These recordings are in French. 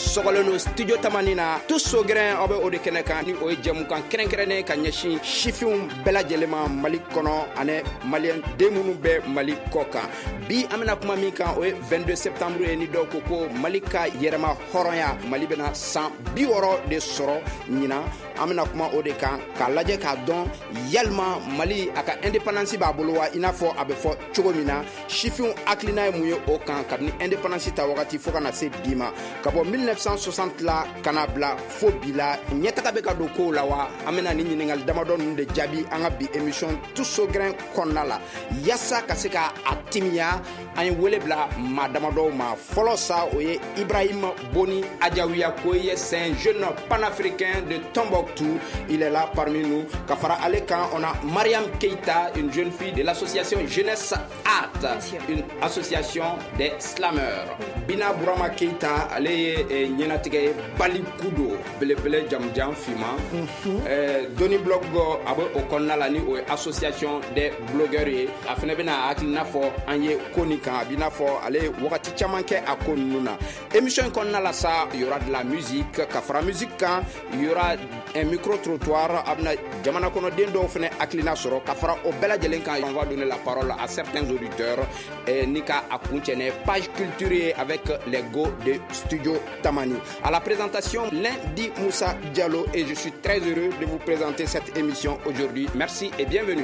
sogoleno studio tamanina tout sogren obe o de kene kan ni o jemu kan krenkrene kan nyeshi shifium bela jelema mali kono ane malien demunu be mali koka bi amena kuma mi kan o 22 septembre ni do koko malika yerema horonya mali bena 100 bioro de soro nyina amena kuma o de kan ka laje ka don yalma mali aka independance ba bolwa inafo abefo chogomina shifium aklina muye o kan kabni independance ta wakati foka na se bima kabo 1960 la kanabla fobila nyetaka be ka do ko la wa amena ni nyingal damadon de jabi anga bi émission tout so grand konala yassa kaseka atimia an welebla madamado ma folosa oye Ibrahim Boni Adjawiya Koye, c'est un jeune panafricain de Tombouctou, il est là parmi nous. Kafara Alekan, on a Mariam Keita, une jeune fille de l'association Jeunesse Art, une association des slameurs. Bina Bourama Keita, allez Yenatike Balikudo, Bele Jamjam Fima. Doni Blog Abo Okonalani, association des blogueurs. Afin Bina Aklina for Anye Konika, Bina for allez Wakati Chamanke Akonuna. Émission Konala ça, il y aura de la musique, Kafra musique, il y aura un micro-trottoir, Abna Jamana Kono Dendo Fene Aklina Soro, Kafra Obela Jelenka, on va donner la parole à certains auditeurs. Nika Akunchene, page culturelle avec les go de Studio Tamani. À la présentation, Lundi Moussa Diallo et je suis très heureux de vous présenter cette émission aujourd'hui. Merci et bienvenue.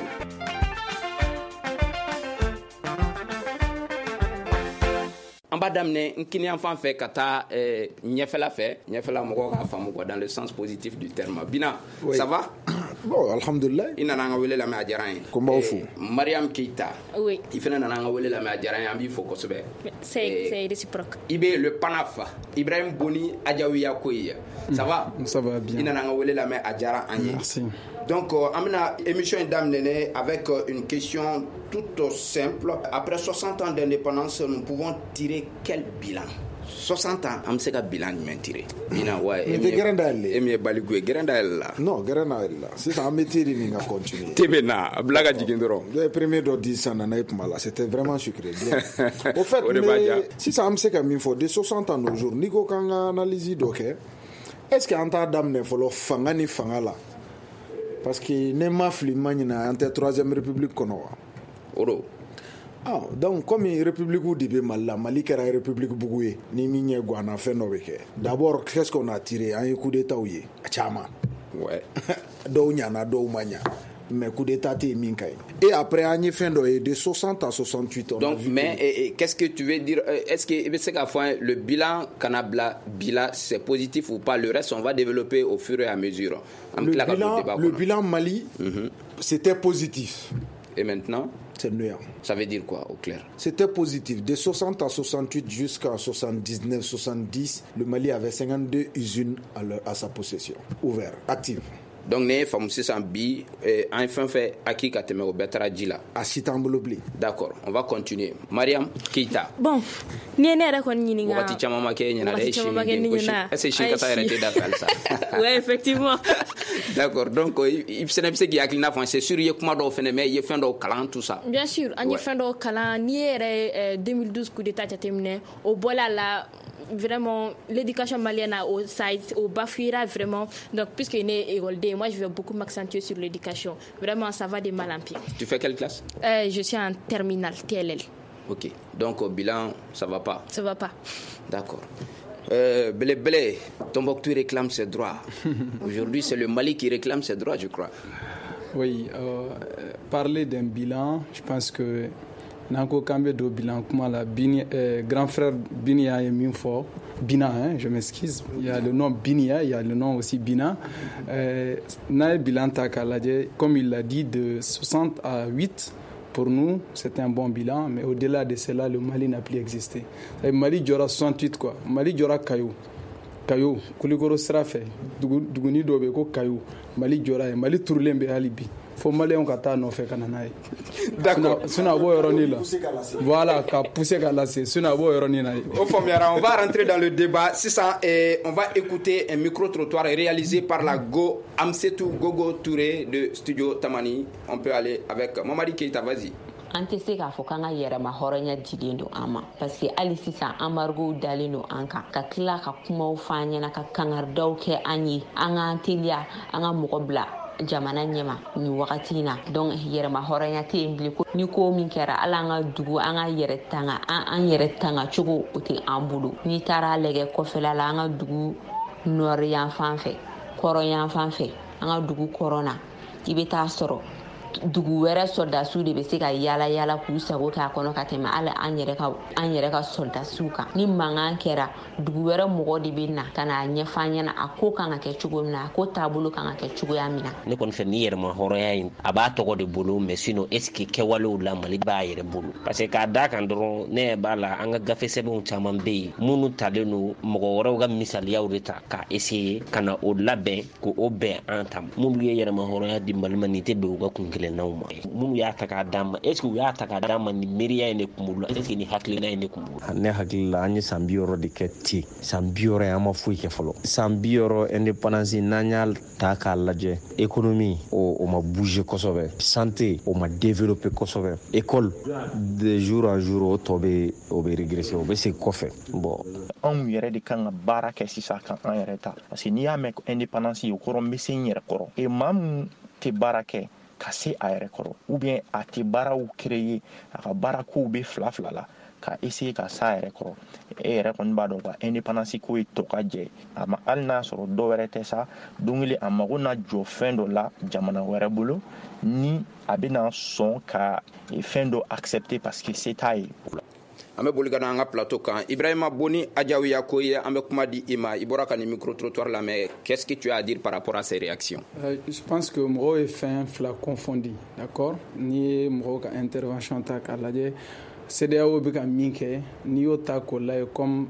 Ambadamne nkini enfant fait kata nyefela moko ka famu ko dans le sens positif du terme. Bina, oui. Ça va? Bon, alhamdulillah. Ina nanga wele la ma adjaran. Comment fu? Mariam Keita. Oui. Il fait nanga wele la ma adjaran ambi foko sobe. C'est réciproque. Ibe le Panafa, Ibrahim Boni Adjawiya Koye. Ça va? Ça va bien. Ina nanga wele la ma adjaran anye. Merci. Donc, amena émission Dame Néné avec une question toute simple. Après 60 ans d'indépendance, nous pouvons tirer quel bilan? 60 ans, on sait quel bilan nous tirer. Bilan, ouais. Mais Emi Baligwe, Gerandala. Non, Gerandala. C'est ça, un métier qui a continué. Tebena, blaga jigindoro. Le premier de 10 ans, c'était vraiment sucré. Au fait, si ça me sait qu'il faut de 60 ans nos jours, Nico Kanga analyse donc, est-ce qu'il y a un tas d'âme pour le fangani fangala? Parce que nema flimagna entre troisième république konoa. Oro. Ah, donc comme une république où dit Mali qui est une république bougoué, ni migne guana fait noveke. D'abord, qu'est-ce qu'on a tiré? Un coup d'état ouye, chama. Ouais. Dounyana, doumania. Mais coup d'état t'es minkai. Et après, on y fait de 60 à 68 ans. Donc, mais qu'est-ce que tu veux dire? Est-ce que c'est qu'à fois le bilan Kanabla, c'est positif ou pas? Le reste, on va développer au fur et à mesure. Le bilan Mali, c'était positif. Et maintenant? C'est néant. Ça veut dire quoi, au clair? C'était positif. De 60 à 68 jusqu'à 79, 70, le Mali avait 52 usines à sa possession, ouvertes, actives. Donc, nous avons fait un bi, enfin fait Aki Kateme au Betradjila. À Sitambolobli. D'accord, on va continuer. Mariam Keita. Bon, Nienera Konyininga. Wakati Chamama Kenya, est-ce que Chinkata arrêté d'affaire ça? Oui, effectivement. D'accord, donc, il s'est dit qu'il y a une affaire, c'est sûr, il y a comment d'en faire, mais il y a fin d'au calan, tout ça. Bien sûr, il y a fin d'au calan, Niere 2012, coup d'état terminé, au Bola là. Vraiment, l'éducation malienne au Bafouira, vraiment. Donc, puisqu'il est érodé, moi, je vais beaucoup m'accentuer sur l'éducation. Vraiment, ça va de mal en pire. Tu fais quelle classe? Je suis en terminale, TLL. Ok. Donc, au bilan, ça va pas? Ça va pas. D'accord. Blé, Tombouctou réclame ses droits. Aujourd'hui, c'est le Mali qui réclame ses droits, je crois. Oui. Parler d'un bilan, je pense que Nanko Kambe do bilan comment la grand frère Binia est mieux fort. Bina, je m'excuse. Il y a le nom Binia, il y a le nom aussi Bina. Nae bilan Takaladje, comme il l'a dit, de 60 à 8, pour nous, c'était un bon bilan, mais au-delà de cela, le Mali n'a plus existé. Le Mali aura 68 quoi. Mali aura Kayou. Kayou, Kuligoro Srafe, Duguni Dobeko Kayou, Mali aura Mali Tourlembe Alibi. Faut Malien kata no fait kananaï. D'accord. Suna bo yoroni là. Voilà, ka pousser kalasé. Suna bo yoroni na. Au Fomiara, on va rentrer dans le débat. C'est ça, et on va écouter un micro-trottoir réalisé par la Go Amsetou Gogo Touré de Studio Tamani. On peut aller avec Mamadi Keita, vas-y. an tɛ se k'a fɔ k'an ka yɛrɛma hɔrɔnya dilen don an ma parce que hali sisan embargo dalen don an kan ka tila ka kumaw fɔ an ɲɛna ka kangaridaw kɛ an ye an k'an teliya an ka mɔgɔ bila jamana ɲɛma ni wagati in na donc yɛrɛma hɔrɔnya tɛ yen bilen ni ko min kɛra ala an ka dugu an ka yɛrɛ tanga an yɛrɛ tanga cogo o tɛ an bolo n'i taara lajɛ kɔfɛla la an ka dugu nɔri yan fan fɛ kɔrɔ yan fan fɛ an ka dugu kɔrɔ na i bɛ taa sɔrɔ dugu wɛrɛ soldasiw de bɛ se ka yala yala k'u sago k'a kɔnɔ ka tɛmɛ hali an yɛrɛ ka soldasiw kan ni mankan kɛra dugu wɛrɛ mɔgɔ de bɛ na ka n'a ɲɛfɔ an ɲɛna a ko kan ka kɛ cogo min na a ko taabolo kan ka kɛ cogoya min na ne kɔni fɛ ni yɛrɛma hɔrɔnya in a b'a tɔgɔ de bolo mais sinon est ce que kɛwalew la Mali b'a yɛrɛ bolo parce que k'a da kan dɔrɔn ne b'a la an ka gafe sɛbɛnw caman bɛ yen minnu talen don mɔgɔ wɛrɛw ka misaliyaw de ta k'a essayer ka na o labɛn k'o bɛn an ta minnu ye yɛrɛma hɔrɔnya di Mali ma nin tɛ bɛn u ka kun kelen n'aw ma minnu y'a ta k'a d'a ma est ce que u y'a ta k'a d'a ma ni miiriya in de kun b'u la est ce que ni hakilina in de kun b'u la ne hakili la an ye san 60 de kɛ ten san 60 an ma foyi kɛ fɔlɔ san 60 indépendance n'an y'a ta k'a lajɛ économie o ma bouger kosɛbɛ santé o ma développer kosɛbɛ école de jour en jour o tɔ bɛ régresser o bɛ segin kɔfɛ bon anw yɛrɛ de kan ka baara kɛ sisan kan an yɛrɛ ta parce que n'i y'a mɛn indépendance o kɔrɔ n bɛ se n yɛrɛ kɔrɔ et maa min tɛ baara kɛ ka se a yɛrɛ kɔrɔ ou bien a tɛ baaraw créer a ka baarakow bɛ fila la ka essayer ka s'a yɛrɛ kɔrɔ e yɛrɛ kɔni b'a dɔn ka indépendance ko ye tɔ ka jɛ a ma hali n'a sɔrɔ dɔ wɛrɛ tɛ sa don kelen a mago na jɔ fɛn dɔ la jamana wɛrɛ bolo ni a bɛna sɔn ka fɛn dɔ accepter parce que c'est t'a ye. An bɛ boli ka na an ka plateau kan Ibrahima Boni Adjawiya Koye an bɛ kuma di i ma i bɔra ka ni micro-trottoir la mais qu'est-ce que tu as à dire par rapport à ces réactions? Je pense que mɔgɔw ye fɛn fila confondi d'accord n'i ye mɔgɔw ka intervention ta k'a lajɛ CEDEAO bɛ ka min kɛ n'i y'o ta k'o lajɛ comme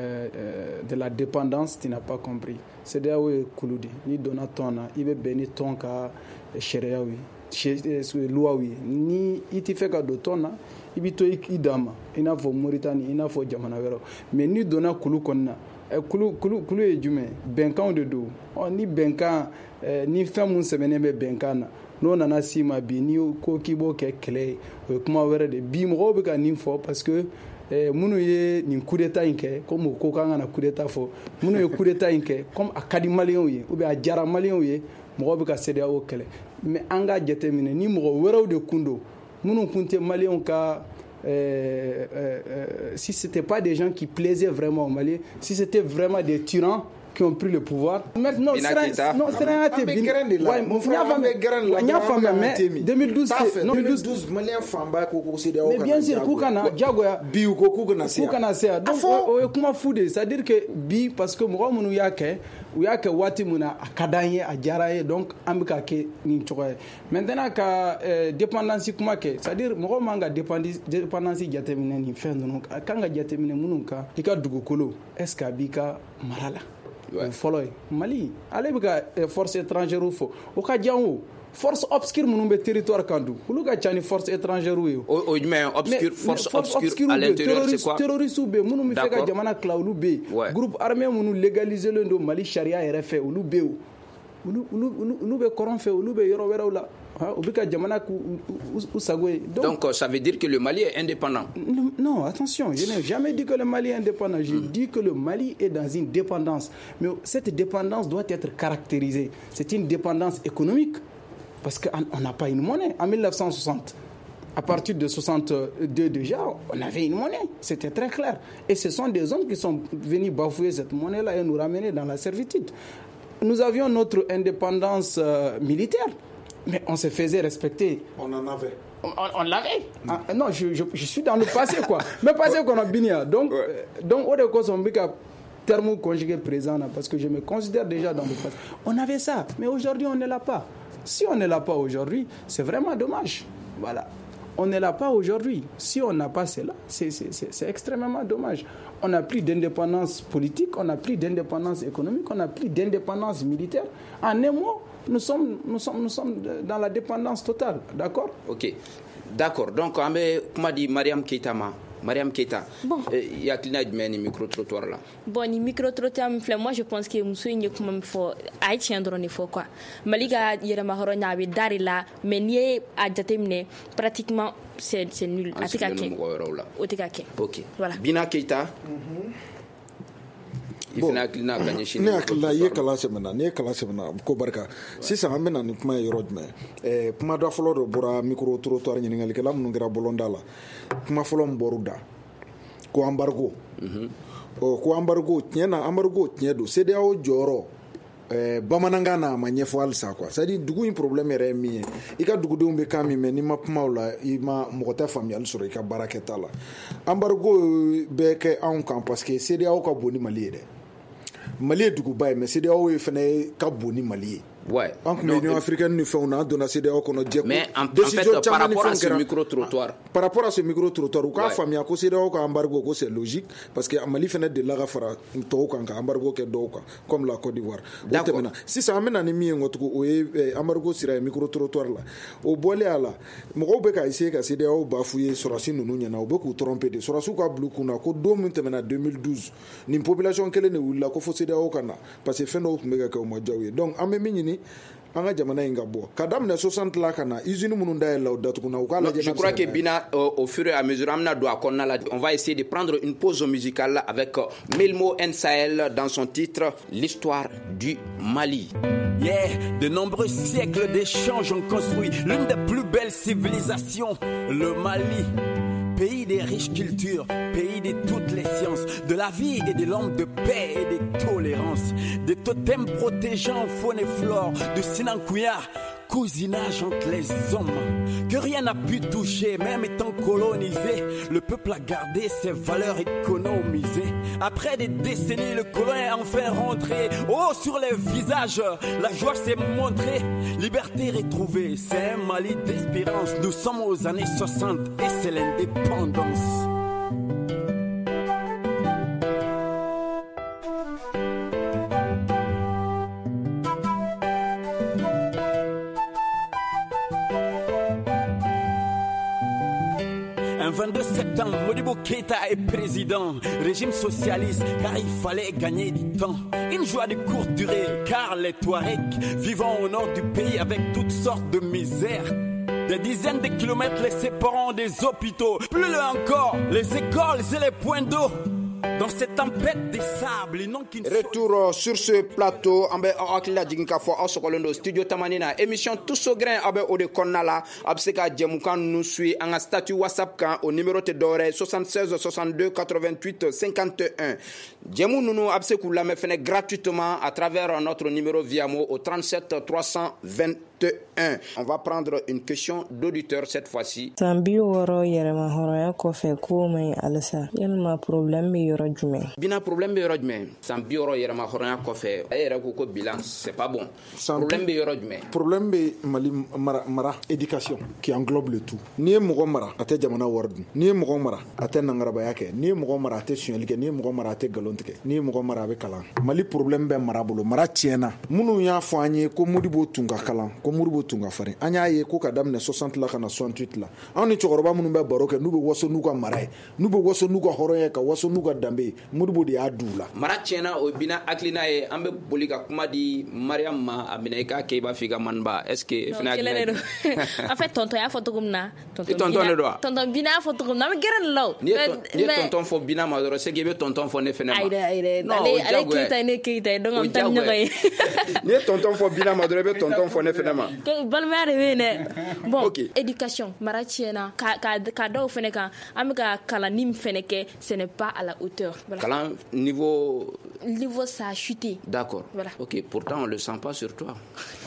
de la dépendance tu n'as pas compris CEDEAO ye kulu de n'i donna tɔn na i bɛ bɛn ni tɔn ka sariyaw ye luwaw ye ni i tɛ fɛ ka don tɔn na i bɛ to i dan ma i n'a fɔ Mauritanie i n'a fɔ jamana wɛrɛw mais n'i donna kulu kɔnɔna na kulu ye jumɛn bɛnkanw de don ni bɛnkan ni fɛn mun sɛbɛnnen bɛ bɛnkan na n'o nana s'i ma bi n'i ko k'i b'o kɛ kɛlɛ ye o ye kuma wɛrɛ de bi mɔgɔw bɛ ka nin fɔ parce que minnu ye nin coup d'état in kɛ comme o ko k'an kana coup d'état fɔ minnu ye coup d'état in kɛ comme a ka di maliyɛnw ye ou bien a diyara maliyɛnw ye mɔgɔw bɛ ka CEDEAO kɛlɛ mais an k'a jateminɛ ni mɔgɔ wɛrɛw de kun don minnu kun tɛ maliyɛnw ka si c'était pas des gens qui plaisaient vraiment aux Maliens si c'était vraiment des tyrans qui ont pris le pouvoir. Maintenant, c'est rien à te dire. Mais 2012, Maliens famba koko CEDEAO. Mais bien sûr, Koukana, Diagoya, Biou Koukana, Koukana, c'est donc comment fouder, c'est-à-dire que bi parce que moi mon yake, uyake wati muna akadanye ajaraye donc ambika ke ni chokoye. Maintenant ka dépendance kuma ke, c'est-à-dire moi manga dépendance jatemine ni fin donc kanga jatemine mununka ika dugukolo est-ce que bika marala fɔlɔ ye Mali ale bɛ ka force étrangère fɔ o ka jan o force obscure minnu bɛ territoire kan dun olu ka ca ni force étrangère ye o jumɛn obscure force obscure à l'intérieur c'est quoi terroristes bɛ minnu bɛ fɛ ka jamana tila olu bɛ yen groupe armé minnu légalisé len don Mali charia yɛrɛ fɛ olu bɛ yen olu bɛ kɔrɔn fɛ olu bɛ yɔrɔ wɛrɛw la donc ça veut dire que le Mali est indépendant? Non, attention, je n'ai jamais dit que le Mali est indépendant. J'ai dit que le Mali est dans une dépendance. Mais cette dépendance doit être caractérisée. C'est une dépendance économique. Parce qu'on n'a pas une monnaie. En 1960, à partir de 62 déjà, on avait une monnaie. C'était très clair. Et ce sont des hommes qui sont venus bafouer cette monnaie-là et nous ramener dans la servitude. Nous avions notre indépendance militaire. Mais on se faisait respecter. On en avait. On l'avait. Non, je suis dans le passé, quoi. Mais passé qu'on a bien. Donc, au début, on a un terme conjugué présent, parce que je me considère déjà dans le passé. On avait ça, mais aujourd'hui, on ne l'a pas. Si on ne l'a pas aujourd'hui, c'est vraiment dommage. Voilà. On ne l'a pas aujourd'hui. Si on n'a pas cela, c'est extrêmement dommage. On n'a plus d'indépendance politique, on n'a plus d'indépendance économique, on n'a plus d'indépendance militaire. En un mot, nous sommes dans la dépendance totale, d'accord? Ok, d'accord. Donc, on a dit Mariam Keitama, Mariam Keita, bon, il y a ni micro-trottoir là. Bon, ni micro-trottoir, moi je pense que Moussou n'y a pas faut haïtien drone faut quoi. Maliga yérema horonya bi dari la mais ni a jatemne pratiquement c'est nul. Atikake. Otikake. OK. Voilà. Bina Keita. Bon, ne hakilila ye kalan sɛbɛnna ko barika sisan an bɛna ni kuma ye yɔrɔ jumɛn kuma da fɔlɔ dɔ bɔra micro trottoir ɲiningalikɛla minnu kɛra bɔlɔnda la kuma fɔlɔ min bɔr'u da ko embargo ko embargo tiɲɛ na embargo tiɲɛ don CEDEAO jɔyɔrɔ bamanankan na a ma ɲɛfɔ halisa quoi c'est à dire dugu in problème yɛrɛ ye min ye i ka dugudenw bɛ kan min mɛ n'i ma kuma o la i ma mɔgɔ tɛ faamuyali sɔrɔ i ka baarakɛta la embargo bɛ kɛ anw kan parce que CEDEAO ka bon ni Mali ye dɛ Mali ye duguba ye mais CEDEAO ye fɛnɛ ka bon ni Mali ye. Ouais. En Union africaine ni fɛnw na an donna CEDEAO kɔnɔ jɛkulu. Mais en fait par rapport à ce micro-trottoir. Par rapport à ce micro-trottoir u k'a faamuya ko CEDEAO ka embargo ko c'est logique parce que Mali fɛnɛ delila ka fara tɔw kan ka embargo kɛ dɔw kan comme la Côte d'Ivoire. O tɛmɛna sisan an bɛna ni min ye nkotugu o ye embargo sira ye micro-trottoir la o bɔlen a la mɔgɔw bɛ ka essayer ka CEDEAO bafouer sɔrɔsi ninnu ɲɛna u bɛ k'u tromper de sɔrɔsiw ka bila u kunna ko don min tɛmɛna 2012 nin population kelen de wulila ko fo CEDEAO ka na parce que fɛn dɔw tun bɛ ka kɛ o ma diya u ye donc an bɛ min ɲini an ka jamana in ka bɔ ka daminɛ 60 la ka na usine minnu dayɛlɛ la o datuguna u k'a lajɛ. Je crois que Bina au fur et à mesure an bɛna don a kɔnɔna la on va essayer de prendre une pause musicale avec Milmo N Sahel dans son titre L'histoire du Mali. Yeah, de nombreux siècles d'échanges ont construit l'une des plus belles civilisations, le Mali. Pays des riches cultures, pays de toutes les sciences, de la vie et de l'homme, de paix et de tolérance, des totems protégeant faune et flore, de Sinankuya, cousinage entre les hommes, que rien n'a pu toucher, même étant colonisé, le peuple a gardé ses valeurs économisées. Après des décennies, le colon est enfin rentré, oh sur les visages, la joie s'est montrée, liberté retrouvée, c'est un Mali d'espérance, nous sommes aux années 60 et c'est l'indépendance. Un 22 septembre, Modibo Keita est président, régime socialiste, car il fallait gagner du temps. Une joie de courte durée, car les Touaregs vivant au nord du pays avec toutes sortes de misères. Des dizaines de kilomètres les séparant des hôpitaux, plus loin encore, les écoles et les points d'eau. Dans cette tempête des sables, ils n'ont qu'une retour sur ce plateau. Ambe akila jinka fo osokolondo studio tamanina émission tous au grain abe ode konnala abseka jemukan nous suit en statut WhatsApp kan au numéro te doré 76 62 88 51. Jemu nunu abseku la me fene gratuitement à travers notre numéro Viamo au 37 321. On va prendre une question d'auditeur cette fois-ci. Sambi woro yerema horoya ko fe ko mai alsa yelma problème mi yoro jume bina problème be yoro jume sambi woro yerema horoya ko fe ayera ko bilan c'est pas bon problème be yoro jume problème be Mali mara éducation qui englobe le tout ni mo mara ate jamana wardu ni mo mara ate nangaraba yake ni mo mara ate sunyelike ni mo mara ate galontike ni mo mara be kalan Mali problème be mara bolo mara tiena munu ya fanye ko Modibo tunga kalan ko Modibo tunga fare anya ye ko ka damne 60 la kana 68 la an ni chokoroba munu be baroke nu be woso nu ka mara nu be woso nu ka horoye ka woso nu ka dambe Modibo de adula mara tiena o bina aklina e ambe bolika kuma di Mariam ma amina ka ke ba figa manba est-ce que fina en fait tonton ya photogumna tonton bina photogumna me geran law ni tonton fo bina ma doro se gebe tonton fo ne fena ma aide ale kita donc am tan nyoy ni tonton fo bina ma doro be tonton fo ne fena ma balmare wene bon okay. Éducation maratiena ka do fene kan am ka kala nim fene ke ce n'est pas à la hauteur voilà. Kala niveau ça a chuté. D'accord. Voilà. OK, pourtant on le sent pas sur toi.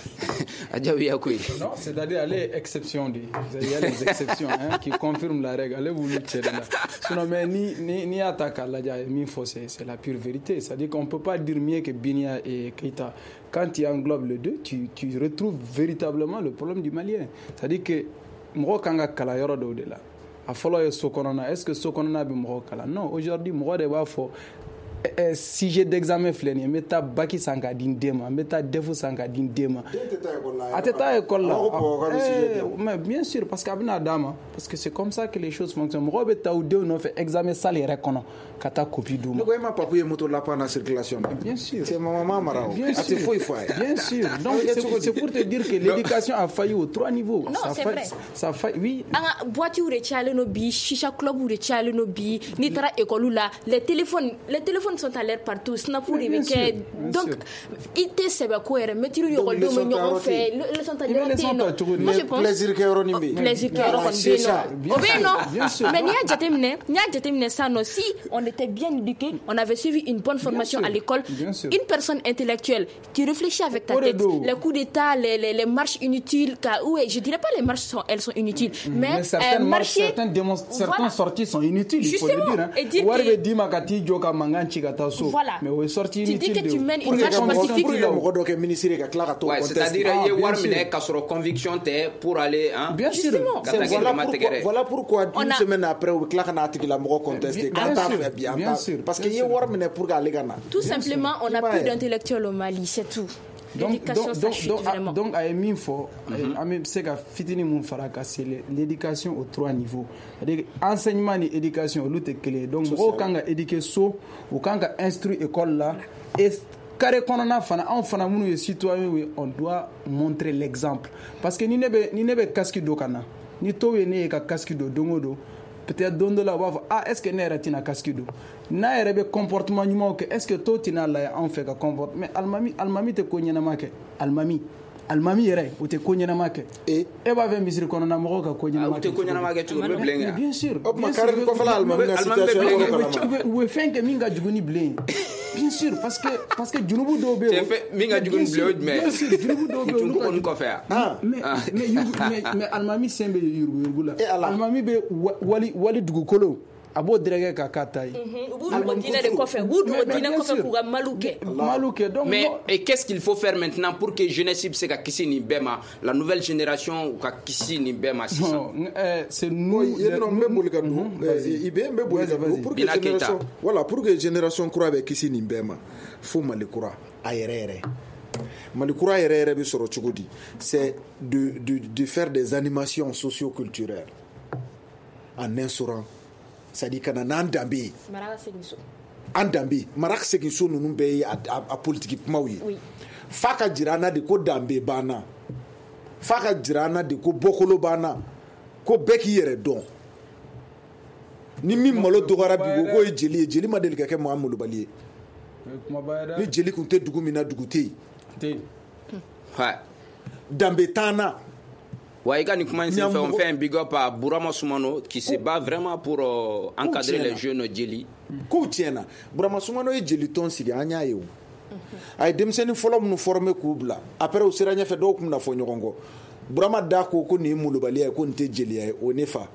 Non, c'est-à-dire aller exception il y a les exceptions qui confirment la règle. Allez vous le tirer là. Sinon mais ni attaque à la mi fausse, c'est la pure vérité. C'est-à-dire qu'on peut pas dire mieux que Binia et Keita. Quand tu englobes les deux, tu retrouves véritablement le problème du Malien. C'est-à-dire que mro kanga kala yoro do de là. A follow sokonona, est-ce que sokonona bi mro kala? Non, aujourd'hui mro de ba fo sujet d'examen fleni me ta baki sanga din dema me ta defu sanga din dema ateta école là mais bien sûr parce qu'abina dama parce que c'est comme ça que les choses fonctionnent mo be ta ou de no fait examen salaire kono kata copie duma ko ma papier moto la pas en circulation bien sûr c'est maman mara bien sûr bien sûr donc c'est pour te dire que l'éducation a failli aux 3 niveaux non, c'est vrai. Ça failli oui anga voiture de chale no bi shisha club de chale no bi ni tara école là les téléphones sont à l'air partout snap pour donc ité sebe ko ere metiru yo ko do mo ñoko fait le sont à l'air moi je pense plaisir que ro nimbi plaisir que ro kon non mais nya jatemne ça non si on était bien éduqué on avait suivi une bonne formation à l'école une personne intellectuelle qui réfléchit avec ta tête les coups d'état les marches inutiles ouais je dirais pas les marches elles sont inutiles mais certaines marches certaines sorties sont inutiles il faut le dire hein warbe di makati joka manganchi kata so mais ouais sorti inutile tu dis que tu mènes une marche pacifique c'est-à-dire il y a warmine kasoro conviction te pour aller hein bien sûr voilà pourquoi une semaine après au klakana atikila mo contester quand ça fait bien parce que il y a warmine pour aller gana tout simplement on a plus d'intellectuels au Mali c'est tout. Donc, à une fois, c'est que fitini mon faraka, c'est l'éducation aux 3 niveaux. C'est-à-dire enseignement et éducation, l'autre clé. Donc, quand on éduque so, ou quand on instruit école là, et carré qu'on a fana, on fana munu citoyen, on doit montrer l'exemple. Parce que ni nebe casque do kana, ni to ne ka casque do dongodo. Peut-être don de la est-ce que n'est ratina casque do na erebe comportement nyuma que est-ce que to tina la en fait ka comporte mais almami te konyana make almami yere ou te konyana make et va vers misri kono na mo ka konyana make te konyana make tu me blenga bien sûr op ma kare ko fala almami na situation ou fenke minga juguni bleng bien sûr parce que junubu do be minga juguni bleng mais junubu do be tu ko ko faire mais almami sembe yurgula almami be wali dugu kolo abo direge ka katai maluke donc mais et qu'est-ce qu'il faut faire maintenant pour que jeunesse se ka kisi ni bema la nouvelle génération ka kisi ni bema c'est nous pour que génération croit avec kisi ni bema faut malikura ayerere malikura ayerere bi soro chugudi c'est de faire des animations socio-culturelles en instaurant c'est-à-dire kana nandambi maraka segiso nunu be a politique mawi faka jirana de ko dambe bana faka jirana de ko bokolo bana ko beki yere don ni min malo dogara bi ko jeli madel ka ke mo amulu baliye ni jeli kunte dugu mina dugute ha dambe tana Waïga ni comment on fait un big up à Bourama Soumano qui se bat vraiment pour encadrer les jeunes djeli. Koutiena Bourama Soumano e djeli ton sigi anya yewu. Ay demseni folom nu former kubla. Après o siranya fe do kum na fo nyogongo. Bourama da ko ni mulubali ay ko nte djeli ay onefa.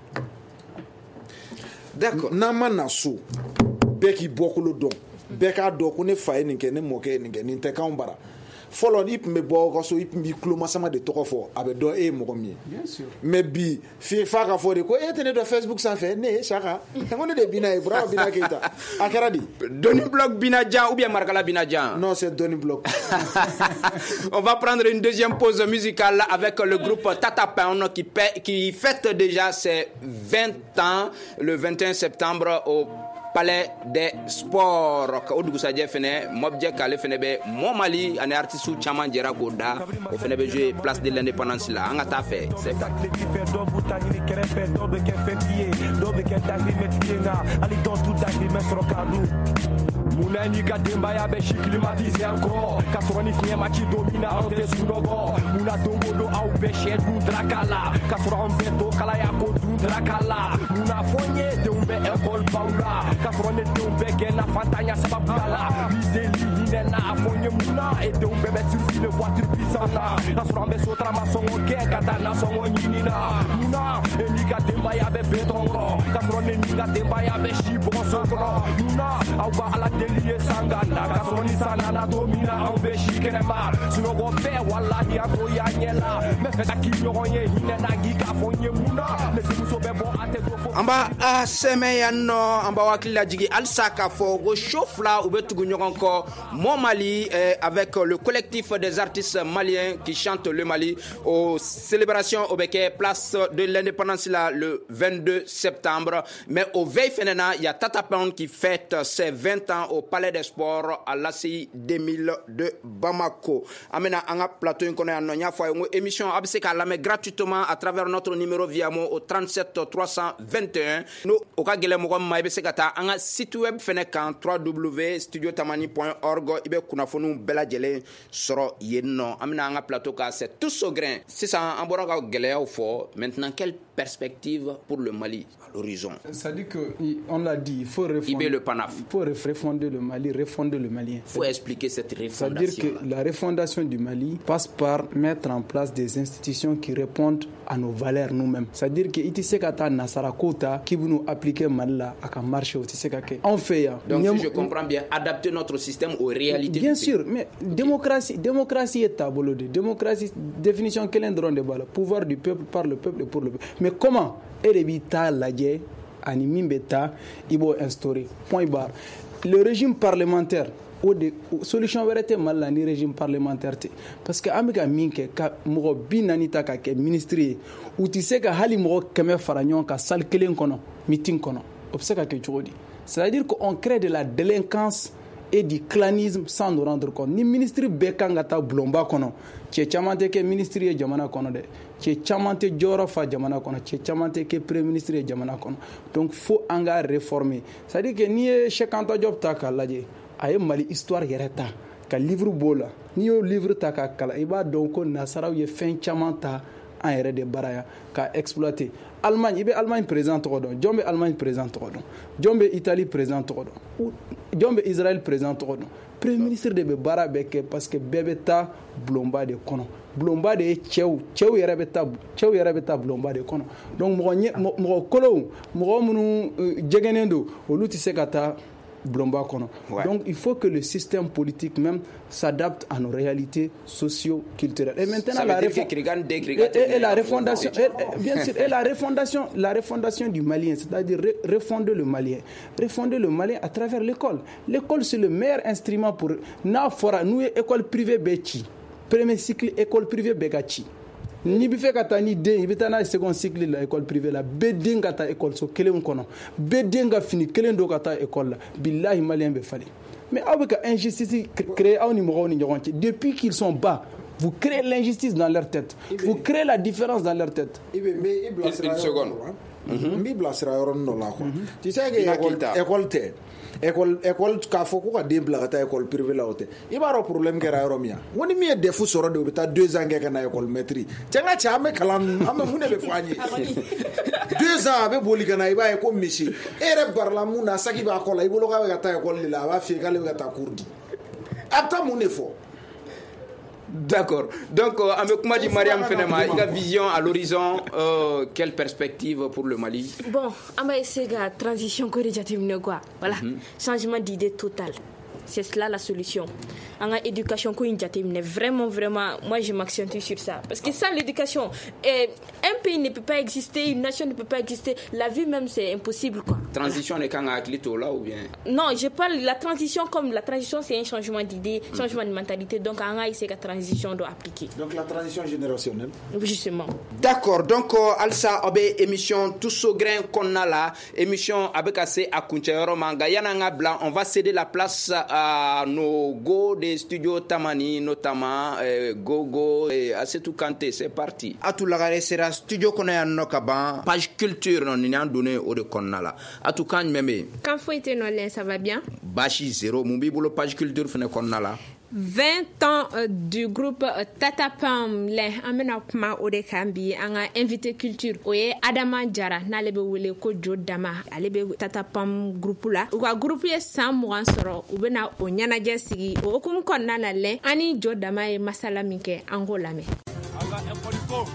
D'accord. Na manasu beki bokolo don. Beka do ko ne fa ni ke ne moke ni ke ni te kambara. Folon ip me bo so ip mi kloma sama de toko fo abe do e mo mi bien sûr mais bi fi fa ka fo de ko etene do Facebook sans fait ne chaka ngone de bina e bravo bina keita akaradi Doni Block Binajan ou bien Markala Binajan non c'est Doni Block. On va prendre une deuxième pause musicale avec le groupe Tata Pound qui fête déjà ses 20 ans le 21 septembre au Palais des Sports. Oudou Sadje fene mobje kale fene be mo Mali ane artistu chaman jera goda o fene be jouer place de l'indépendance là anga ta fait c'est Munani kademba ya beshi climatiser encore Kasroni fnye machi domina ante sunogo Muna dongodo au beshi drakala Kasron beto kala ya ko drakala Muna fonye de umbe ekol paula Kasroni de umbe gena fantanya sababala Bizeli hinena fonye muna et de umbe be sur le voiture puissante Kasron be sotra masongo ke katana songo nyinina Muna eni kademba ya be betongo Kasroni ni kademba ya beshi bonsokro Muna au ba ala Deliye sangana kasoni sana na domina ambeshi kenemar sino go fe wallahi ato yanyela me feta kinyo ye hinena gika fonye muna me simuso bebo ate go amba semeyanno amba wakila jigi alsaka fo go chofla ubetugu nyogonko mon Mali avec le collectif des artistes maliens qui chantent le Mali aux célébrations au Béké place de l'indépendance là le 22 septembre mais au veille fenena il y a Tata Pound qui fête ses 20 ans au Palais des Sports à l'ACI 2000 de Bamako amena anga plateau inkono ya nonya fo émission abseka la mais gratuitement à travers notre numéro via mo au 37 321 no okagele mo ma ibeseka anga site web fene kan www.studiotamani.org ibe kunafonu bela jele soro yenno amina anga plateau ka c'est tous au grain c'est ça en bora ga gele fo maintenant quelle perspective pour le Mali à l'horizon? Ça dit que on l'a dit, il faut refonder le PANAF. Il faut refonder le Mali, refonder le Malien. Il faut expliquer cette refondation. C'est-à-dire que la refondation du Mali passe par mettre en place des institutions qui répondent à nos valeurs nous-mêmes. C'est-à-dire que ici kata nasara kota qui nous appliquer Mali à ka marcher au tisekake. On fait donc si je comprends bien adapter notre système aux réalités. Bien sûr, mais démocratie est tableau de démocratie définition quel est drone de balle, pouvoir du peuple par le peuple et pour le peuple. Mais comment Erebita Ladje Animimbeta Ibo instauré point barre. Le régime parlementaire ou des solutions vérité mal ni régime parlementaire parce que amiga minke ka mo binanita ka ke ministre ou tu sais que hali mo keme faranyon ka sal kelen kono meeting kono obseka ke jodi c'est-à-dire qu'on crée de la délinquance et du clanisme sans nous rendre compte ni ministre bekanga ta blomba kono che chamante ke ministre e jamana kono de che chamante joro fa jamana kono che chamante ke premier ministre e jamana kono donc faut anga réformer c'est-à-dire que ni Cheikh Anta Diop ta ka laje ay Mali histoire yereta ka livre bola ni yo livre ta ka kala iba donc nasaraw ye fin chamanta en yɛrɛ de baraya ka exploiter Allemagne ibe Allemagne président tɔgɔ dɔn jɔn bɛ Allemagne président tɔgɔ dɔn jɔn bɛ Italie président tɔgɔ dɔn jɔn bɛ Israël président tɔgɔ dɔn premier ministre de bɛ baara bɛɛ kɛ parce que bɛɛ bɛ taa bulonba de kɔnɔ bulonba de ye cɛw yɛrɛ bɛ taa bulonba de kɔnɔ donc mɔgɔ kolow mɔgɔ minnu jɛgɛnen don olu tɛ se ka taa bulonba kɔnɔ donc il faut que le système politique même s'adapte à nos réalités socio-culturelles et maintenant la refondation bien sûr et la refondation du Malien, c'est-à-dire refonder le Malien à travers l'école c'est le meilleur instrument pour nous école privée beti premier cycle école privée begachi ni bi fe kata ni den ibi tana second cycle la école privée la bedin kata école so kelen kono bedin ga fini kelen do kata école la billahi Malien be fali mais avec injustice créer au numéro ni nyoronti depuis qu'ils sont bas vous créez l'injustice dans leur tête vous créez la différence dans leur tête une seconde mi blasira yoron no la ko tu sais que école ka fo ko ka den bila ka taa école privée la hote i b'a dɔn problème kɛra yɔrɔ min ya woni min ye defu sɔrɔ de o bɛ taa 2 ans kɛ ka na école maîtrise cɛ ŋa cɛ an bɛ kalan an bɛ mun de bɛ fɔ an ye 2 ans a bɛ boli ka na i b'a ye ko misi e yɛrɛ barila mun na saki b'a kɔ la i bolo k'a bɛ ka taa école de la a b'a f'i ye k'ale bɛ ka taa cours di a bɛ taa mun de fɔ. D'accord. Donc, avec Madi Mariam Fenema, il y a vision à l'horizon, quelle perspective pour le Mali? Bon, on va essayer la transition corrigative, quoi. Voilà, changement d'idée total. C'est cela la solution. En éducation, vraiment, moi je m'accentue sur ça. Parce que sans l'éducation, un pays ne peut pas exister, une nation ne peut pas exister. La vie même, c'est impossible, quoi. Transition n'est qu'un aclito là ou bien? Non, je parle de la transition comme la transition, c'est un changement d'idée, changement de mentalité. Donc, en c'est que la transition doit appliquer. Donc, la transition générationnelle? Justement. D'accord. Donc, Alsa, émission Tous au grain qu'on a là, émission avec assez à Kunchayoro Manga, Yananga Blanc, on va céder la place à nos go des studios Tamani, notamment Gogo et Assetou Kanté. C'est parti. Atou lagare sera studio qu'on a nokaban page culture non n'y a donné au de konnala. Atou kan meme. Quand faut être non ça va bien? Bashi zéro mumbi bolo page culture fene konnala. 20 ans du groupe Tata Pam le amena kuma ode kambi anga invité culture oye Adama Jara na lebe wele ko jodama alebe Tata Pam groupe la wa groupe ye sam wan soro ubena onyana jesigi o kum konna na le ani jodama e masala minke angola me anga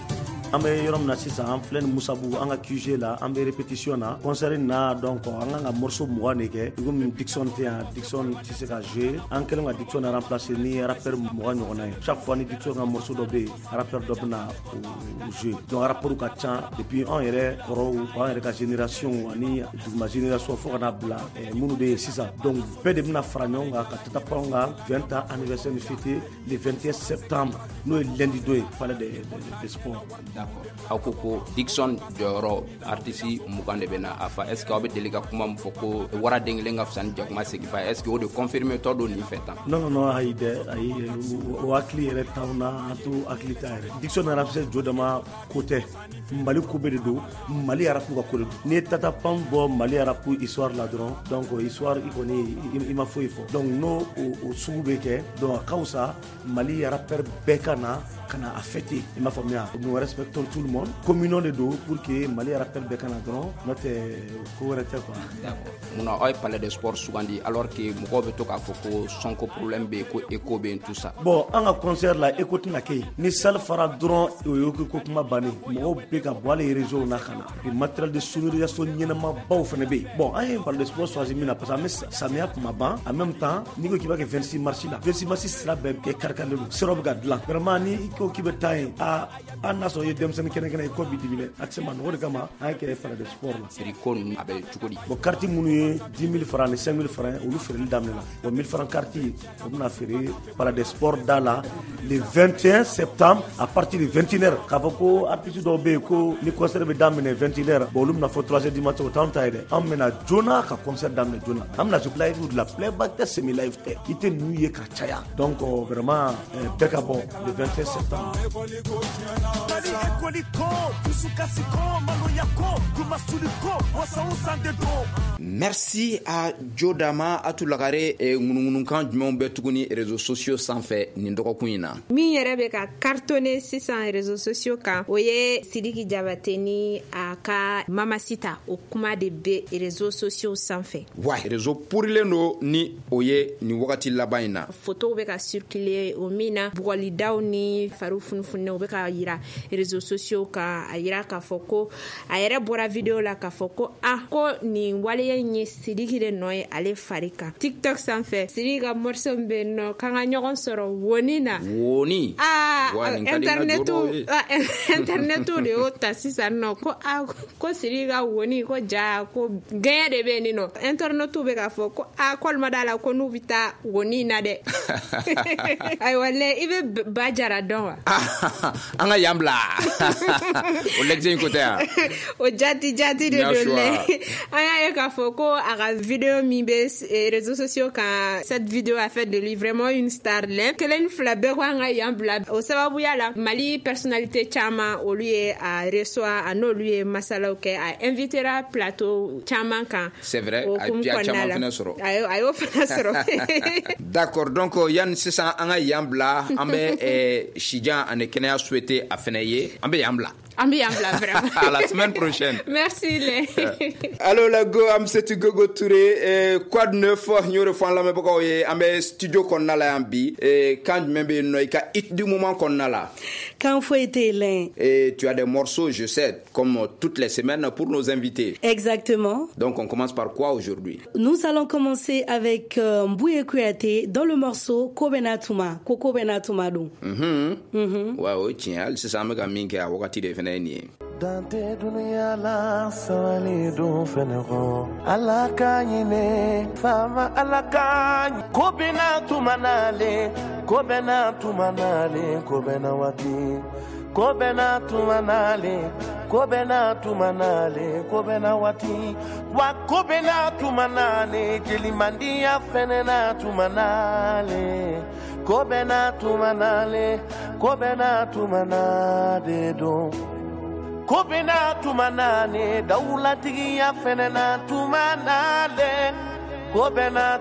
an bɛ yɔrɔ min na sisan an filɛ ni Musabu an ka QG la an bɛ répétition na concert na donc an kan ka morceau 20 de kɛ comme Dixon tɛ yan Dixon tɛ se ka jouer an kɛlen ka Dixon remplacer ni rappeur 20 ɲɔgɔnna ye chaque fois ni Dixon ka morceau dɔ bɛ yen rappeur dɔ bɛ na jouer donc rappeur ka ca depuis an yɛrɛ kɔrɔw an yɛrɛ ka génération ani duguma génération fo ka na bila minnu bɛ yen sisan donc bɛɛ de bɛna fara ɲɔgɔn kan ka Tata Pam ka 20 ans anniversaire ni fêter le 21 septembre n'o ye lundi dɔ ye palais des sports. D'accord. Aw ko Dixon jɔyɔrɔ artiste 20 de bɛ na a fa est ce que aw bɛ deli ka kuma min fɔ ko wara den kelen ka fisa ni jakuma segin fa est ce que o de confirmer tɔ don nin fɛ tan. Non ayi dɛ ayi o hakili yɛrɛ t'anw na an to hakili ta yɛrɛ Dixon artiste jɔ dama ko tɛ Mali ko bɛ de don Mali arabu ka ko de don n'i ye Tata Pam bɔ Mali arabu histoire la dɔrɔn donc histoire i kɔni i ma foyi fɔ donc n'o o sugu bɛ kɛ donc a ka wusa Mali rappeur bɛɛ ka na kana a fêter i m'a faamuya nous respectons tout le monde communion de do pour que Mali rappeur bɛɛ ka na dɔrɔn n'o tɛ ko wɛrɛ tɛ quoi. D'accord. Munna aw ye palais des sports sugandi alors que mɔgɔw bɛ to k'a fɔ ko sonko problème bɛ yen ko écho bɛ yen tout ça. Bon an ka concert la écho tɛna kɛ yen ni salle fara dɔrɔn o ye ko kuma bannen mɔgɔw bɛ ka bɔ ale réseau na ka na et matériel de sonorisation ɲɛnamabaw fana bɛ yen bon an ye palais des sports choisi min na parce que an bɛ samiya kuma ban en même temps n'i ko k'i b'a kɛ 26 mars la 26 mars sira bɛɛ bɛ kɛ kari-karilen don siraw bɛ ka dilan vraiment ni ko k'i bɛ taa yen an n'a sɔrɔ i ye denmisɛnnin kɛnɛ i ko b'i dimi dɛ a tɛ se ma nɔgɔ de kama an y'a kɛ palais des sports la. Prix ko ninnu a bɛ cogo di. Bon carte minnu ye 10 000 francs ni 5 000 francs olu feereli daminɛna bon 1000 francs carte o bɛna feere palais des sports da la le 21 septembre à partir de 21h k'a fɔ ko artiste dɔw bɛ yen ko ni concert bɛ daminɛ 21h bon olu bɛna fɔ 3h du matin o t'anw ta ye dɛ an bɛna joona ka concert daminɛ joona an bɛna jouer live de la playback tɛ semi live tɛ i tɛ ninnu ye ka caya donc vraiment bɛɛ ka bɔ le 21 septembre. Merci à Jodama Atulagare et Ngunukan jumɛnw bɛ tuguni réseaux sociaux sanfɛ nin dɔgɔkun in na. Min yɛrɛ bɛ ka cartonner sisan réseaux sociaux kan o ye Sidiki Diabaté ni a ka Mamacita o kuma de bɛ réseaux sociaux sanfɛ. Wa réseau purilen do ni o ye nin wagati laban in na. Photo bɛ ka circuler o min na bugɔlidaw ni fariw funufunenw o bɛ ka yira réseaux sociaux kan a yira k'a fɔ ko a yɛrɛ bɔra video la k'a fɔ ko ko nin waleya in ye Sidiki de nɔ ye ale fari kan. TikTok sanfɛ Sidiki ka morceau bɛ yen nɔ k'an ka ɲɔgɔn sɔrɔ woni na. Woni. Internetu de y'o ta sisan nɔ ko Sidiki ka woni ko ja ko gɛɲɛ de bɛ yen nɔ. Internetu bɛ k'a fɔ ko k'olu d'a la ko n'u bɛ taa woni na dɛ. Ayiwa lɛ i bɛ ba jara dɔn wa. An ka yan bila. O lɛgɛjɛ in ko tɛ yan. O jati de don lɛ. An y'a ye k'a fɔ ko a ka vidéo min bɛ réseaux sociaux kan cette vidéo a fait de lui vraiment une star lɛ. Kelen ni fila bɛɛ ko an ka yan bila. O sababuya la Mali personnalité caman olu ye a reçoit a n'olu ye masalaw kɛ a invitera plateau caman kan. C'est vrai a ye caman fana sɔrɔ. A y'o fana sɔrɔ. D'accord donc yanni sisan an ka yan bila an bɛ Sijan ani kɛnɛya souhaiter a fana ye an bɛ yan bila. Vraiment. À la semaine prochaine. Merci les. Alors la go am c'est Gogo Touré quoi de neuf ñoro fan la me bako ye am studio konna la ambi quand même no ka hit du moment konna la. Quand faut été l'un. Et tu as des morceaux je sais comme toutes les semaines pour nos invités. Exactement. Donc on commence par quoi aujourd'hui? Nous allons commencer avec Mbouye Kouyaté dans le morceau Kobenatuma, Koko Benatuma do. Ouais tiens, c'est ça me gamin qui a wakati de Dante dunia la sawali do fenero alakanyine fama alakany kobena tumanale kobena wati kobena wati wa kobena tumanale kelimandia fenena tumanale kobena tumanale do kobena tumanane daulatigiya fenena tumanale kobena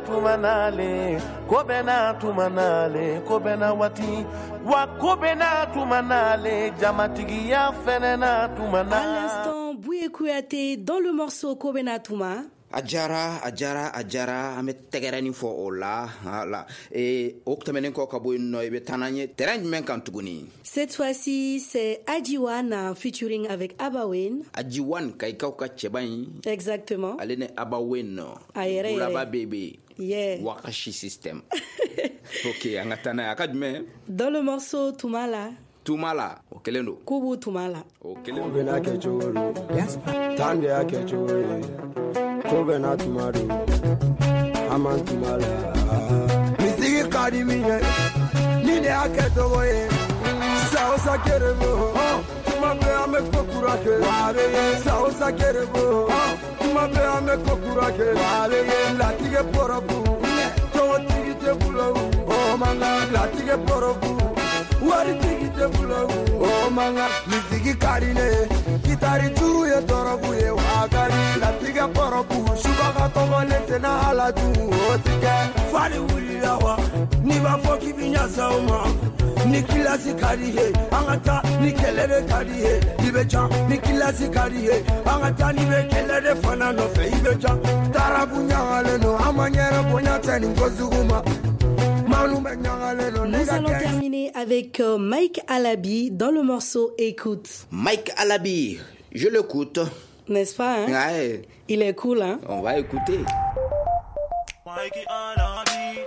wati wa kobena tumanale jamatigiya fenena tumanale. À l'instant Mbouye Kouyaté dans le morceau Kobena Tuma. a diyara an bɛ tɛgɛrɛni fɔ o la o tɛmɛnen kɔ ka bɔ yen nɔ i bɛ taa n'an ye terrain jumɛn kan tuguni. Cette fois-ci, c'est Adjiwan featuring avec Abawen. Adjiwan Kayikaw ka cɛba in. Exactement. Ale ni Abawen Bulaba bébé. Yeah. Wakashi system. Ok, an ka taa n'a ye a ka jumɛn. Dans le morceau Tumala. Tumala, o kelen do. Kubu Tumala. O kelen do. Bena ke choro. Tande ya ke choro. Ko bena tumado. Aman Tumala. Misigi kadi miye. Ni de ake togo ye. Sao sa kerebo. Kuma be ame kokura ke. Ware. Sao sa kerebo. Kuma be ame kokura ke. Ware. Latige porobu. Togo tigite bulo. Oh manga latige porobu. Wari tigite bulo. Oh manga misigi karine. Kitari turu ye torobu ye wakari. Latige porobu. Subaka togo lete na halaju. Otige. Fari wuli lawa. Niba foki binya sauma. Nikilasi kariye. Angata nikelere kariye. Ibecha nikilasi kariye. Angata nibe kelere fana nofe. Ibecha tarabu nyangale no. Amanyere bonya teni ngozuguma. Nous allons terminer avec Mike Alabi dans le morceau Écoute. Mike Alabi, je l'écoute. N'est-ce pas, hein? Ouais. Il est cool, hein? On va écouter. Mike Alabi.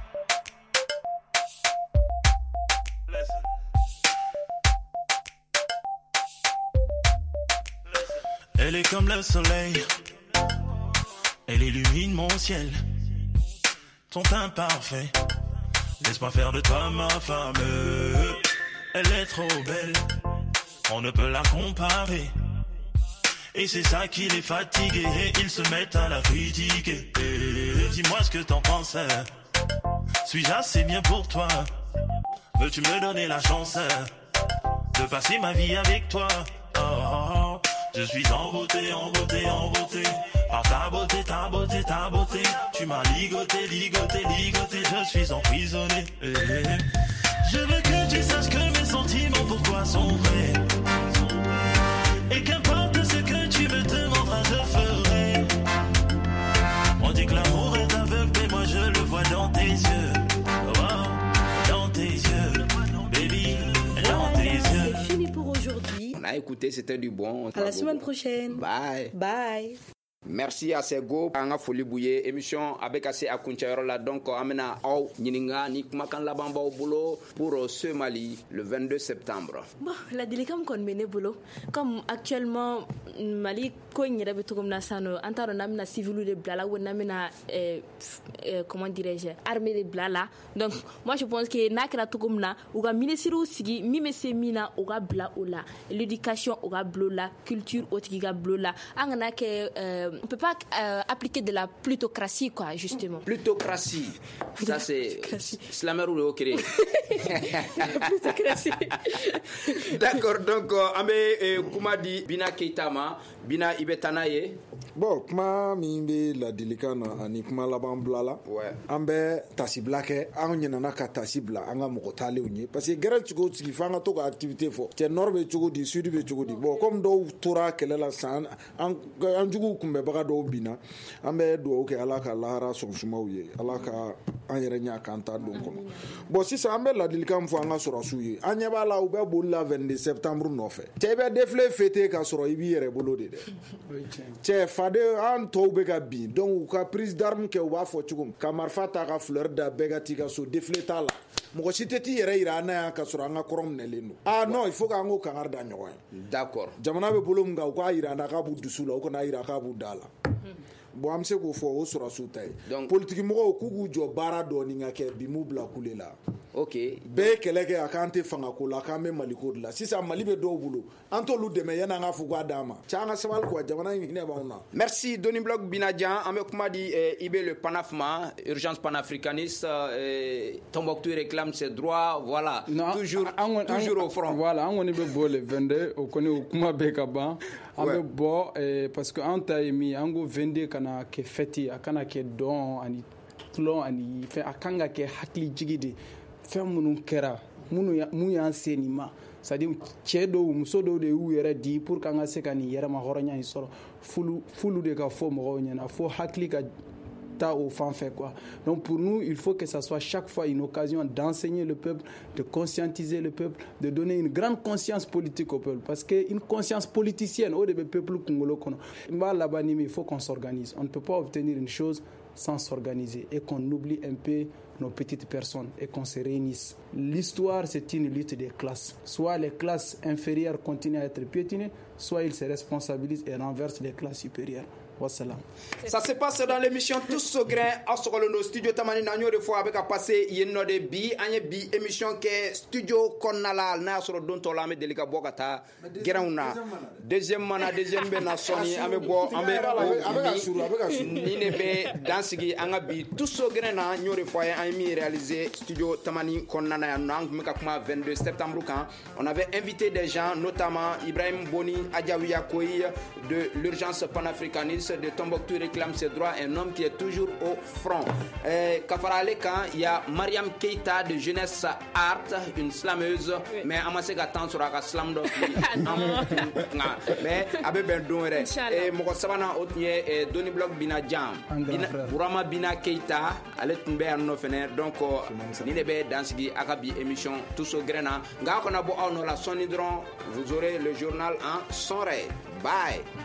Elle est comme le soleil. Elle illumine mon ciel. Ton teint parfait. Laisse-moi faire de toi ma femme. Elle est trop belle, on ne peut la comparer. Et c'est ça qui les fatigue, ils se mettent à la critiquer. Dis-moi ce que t'en penses. Suis-je assez bien pour toi? Veux-tu me donner la chance de passer ma vie avec toi? Oh, je suis en beauté. Par ta beauté, tu m'as ligoté, je suis emprisonné. Je veux que tu saches que mes sentiments pour toi sont vrais. Et qu'importe ce que tu me demanderas, je ferai. On dit que l'amour est aveugle, mais moi je le vois dans tes yeux. Oh, dans tes yeux, baby, dans tes yeux. C'est fini pour aujourd'hui. On a écouté, c'était du bon. À la semaine prochaine. Bye. Bye. Merci à Sego anga foli bouye émission avec assez à Kunchayoro la donc amena aw nyininga ni kumakan laban baw bolo pour ce Mali le 22 septembre. Bon, la délicame qu'on mène boulot comme actuellement Mali ko nyere beto comme na sano antaro namina civil de blala ou namina comment dirais-je armée de blala. Donc moi je pense que nakra to comme na ou ga ministre sigi mi mese mina ou ga bla ola l'éducation ou ga blola culture au tiga blola anga ke on peut pas appliquer de la plutocratie quoi justement. Plutocratie. Ça c'est Slamer ou le Okere. Plutocratie. D'accord donc ambe kumadi bina keitama bina ibetanaye. Bon kuma min bɛ ladilikan na ani kuma laban bila la an bɛ tasibila kɛ an ɲinana ka tasi bila an ka mɔgɔ talenw ye parce que gɛrɛ cogo sigi f'an ka to ka activité fɔ cɛ nord bɛ cogo di sud bɛ cogo di bon comme dɔw tora kɛlɛ la san an juguw kunbɛbaga dɔw binna an bɛ dugawu kɛ ala ka lahara sɔnsumaw ye ala ka an yɛrɛ ɲa k'an ta don kɔnɔ bon sisan an bɛ ladilikan fɔ an ka sɔrɔsiw ye an ɲɛ b'a la u bɛ boli la 22 septembre nɔfɛ cɛ i bɛ défilé fêter k'a sɔrɔ i b'i yɛrɛ bolo de dɛ cɛ faden an tɔw bɛ ka bin donc u ka prise d'arme kɛ u b'a fɔ cogo min ka marifa ta ka fleur da bɛɛ ka t'i ka so défilé t'a la mɔgɔ si tɛ t'i yɛrɛ yira an na yan ka sɔrɔ an ka kɔrɔ minɛlen don non il faut k'an k'o kangari da ɲɔgɔn ye d'accord jamana bɛ bolo min kan u k'a yira an na k'a b'u dusu la u kana yira k'a b'u da la bon an bɛ se k'o fɔ o sɔrɔsiw ta ye politiki mɔgɔw k'u k'u jɔ baara dɔɔni ka kɛ bi m'u bila kule la ok bɛɛ ye kɛlɛ kɛ a k'an tɛ fangako la k'an bɛ maliko de la sisan mali bɛ dɔw bolo an t'olu dɛmɛ yanni an k'a fɔ k'a d'an ma cɛ an ka sabali quoi jamana in hinɛ b'anw na. Merci Doni Blog Binajan an bɛ kuma di IB le panafma urgence panafricaniste Tombouctou réclame ses droits voilà toujours au front. Voilà an kɔni bɛ bɔ le 22 o kɔni o kuma bɛɛ ka ban an bɛ bɔ parce que an ta ye min an ko 22 kana kɛ fête a kana kɛ dɔn ani tulon ani fɛn a kan ka kɛ hakili jigi de fɛn minnu kɛra mun y'an se nin ma c'est-à-dire cɛ dɔw muso dɔw de y'u yɛrɛ di pour qu'an ka se ka nin yɛrɛma hɔrɔnya in sɔrɔ fulu de ka fɔ mɔgɔw ɲɛna fo hakili ka ta au fan fait quoi. Donc pour nous, il faut que ça soit chaque fois une occasion d'enseigner le peuple, de conscientiser le peuple, de donner une grande conscience politique au peuple. Parce qu'une conscience politicienne, au début, peuple congolais, il faut qu'on s'organise. On ne peut pas obtenir une chose sans s'organiser et qu'on oublie un peu nos petites personnes et qu'on se réunisse. L'histoire, c'est une lutte des classes. Soit les classes inférieures continuent à être piétinées, soit ils se responsabilisent et renversent les classes supérieures. Wassalam. Ça se passe dans l'émission Tous au grain à Sokolono studio Tamani Nanyo de fois avec à passer yeno de bi anye bi émission que studio Konala na soro don to la me delika bokata gerauna deuxième bena soni ame bo ame ni ne be dansigi anga bi Tous au grain na nyo de fois ami réalisé studio Tamani Konana ya nang me ka kuma 22 septembre quand on avait invité des gens notamment Ibrahim Boni Adjawiya Koyi de l'urgence panafricaniste de Tombouctou réclame ses droits, un homme qui est toujours au front. Kafarale quand il y a Mariam Keita de Jeunesse Art, une slameuse, mais amassé gatan sur la slam mais abe ben donre et moko sabana otnie et Doni Block Bina Jam Burama Bina Keita ale tumbe anno fene donc ni lebe dansigi akabi émission Tous au grain nga kona bo on la sonidron vous aurez le journal en son ré. Bye.